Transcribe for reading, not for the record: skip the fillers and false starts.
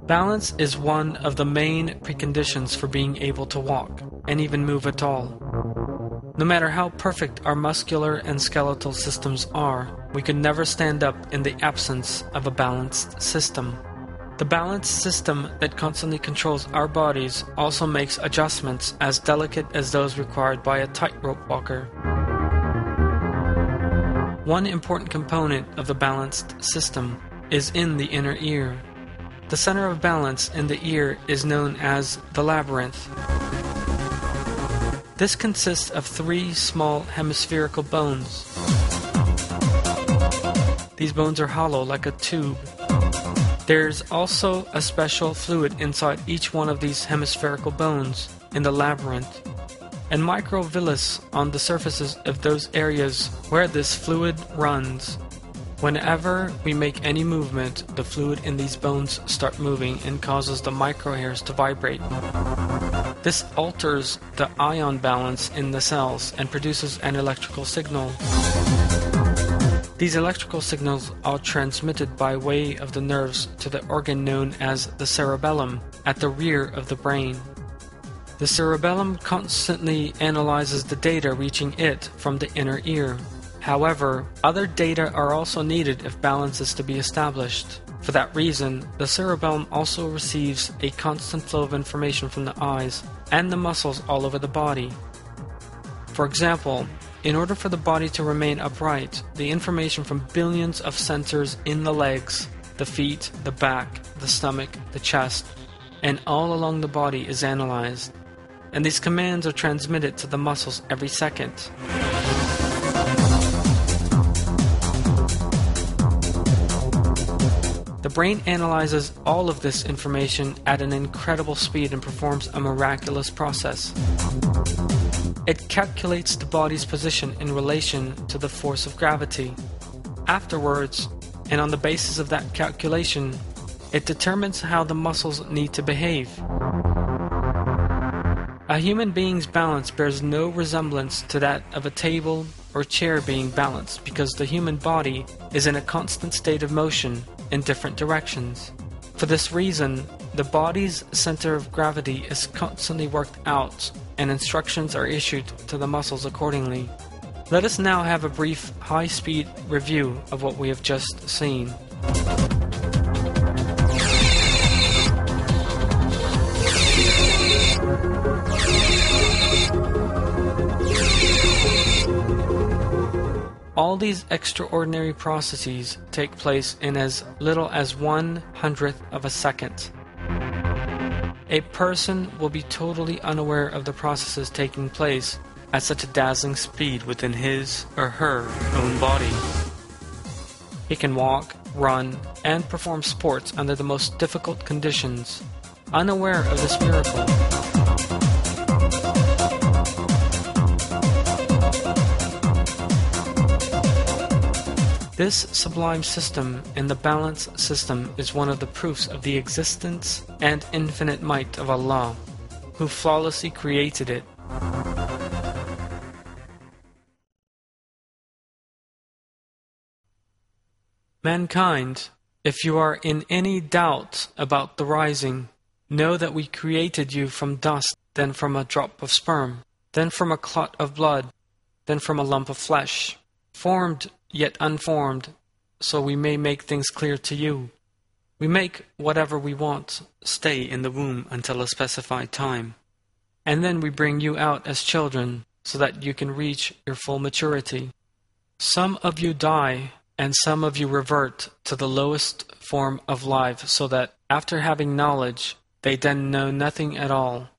Balance is one of the main preconditions for being able to walk, and even move at all. No matter how perfect our muscular and skeletal systems are, we could never stand up in the absence of a balanced system. The balanced system that constantly controls our bodies also makes adjustments as delicate as those required by a tightrope walker. One important component of the balanced system is in the inner ear. The center of balance in the ear is known as the labyrinth. This consists of 3 small hemispherical bones. These bones are hollow like a tube. There's also a special fluid inside each one of these hemispherical bones in the labyrinth, and microvillus on the surfaces of those areas where this fluid runs. Whenever we make any movement, the fluid in these bones start moving and causes the microhairs to vibrate. This alters the ion balance in the cells and produces an electrical signal. These electrical signals are transmitted by way of the nerves to the organ known as the cerebellum at the rear of the brain. The cerebellum constantly analyzes the data reaching it from the inner ear. However, other data are also needed if balance is to be established. For that reason, the cerebellum also receives a constant flow of information from the eyes and the muscles all over the body. For example, in order for the body to remain upright, the information from billions of sensors in the legs, the feet, the back, the stomach, the chest, and all along the body is analyzed, and these commands are transmitted to the muscles every second. The brain analyzes all of this information at an incredible speed and performs a miraculous process. It calculates the body's position in relation to the force of gravity. Afterwards, and on the basis of that calculation, it determines how the muscles need to behave. A human being's balance bears no resemblance to that of a table or chair being balanced because the human body is in a constant state of motion in different directions. For this reason, the body's center of gravity is constantly worked out and instructions are issued to the muscles accordingly. Let us now have a brief high-speed review of what we have just seen. All these extraordinary processes take place in as little as 1/100th of a second. A person will be totally unaware of the processes taking place at such a dazzling speed within his or her own body. He can walk, run, and perform sports under the most difficult conditions, unaware of this miracle. This sublime system in the balance system is one of the proofs of the existence and infinite might of Allah, who flawlessly created it. Mankind, if you are in any doubt about the rising, know that we created you from dust, then from a drop of sperm, then from a clot of blood, then from a lump of flesh, formed yet unformed, so we may make things clear to you. We make whatever we want stay in the womb until a specified time, and then we bring you out as children so that you can reach your full maturity. Some of you die, and some of you revert to the lowest form of life, so that after having knowledge, they then know nothing at all.